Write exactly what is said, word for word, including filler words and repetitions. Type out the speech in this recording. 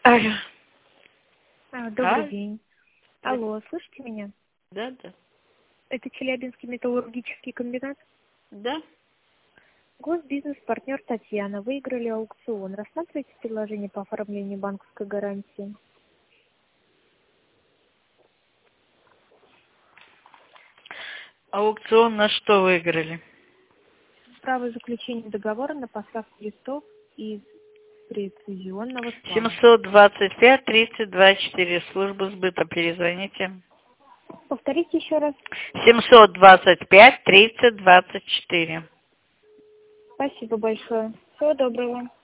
Алло. А, добрый А? день. Алло, слышите меня? Да, да. Это Челябинский металлургический комбинат. Да. Госбизнес-партнер Татьяна. Выиграли аукцион. Рассматриваете предложение по оформлению банковской гарантии? Аукцион на что выиграли? Право заключения договора на поставку листов из прецизионного сплава. семьсот двадцать пять тридцать двадцать четыре. Служба сбыта. Перезвоните. Повторите еще раз. семьсот двадцать пять тридцать двадцать четыре. Спасибо большое. Всего доброго.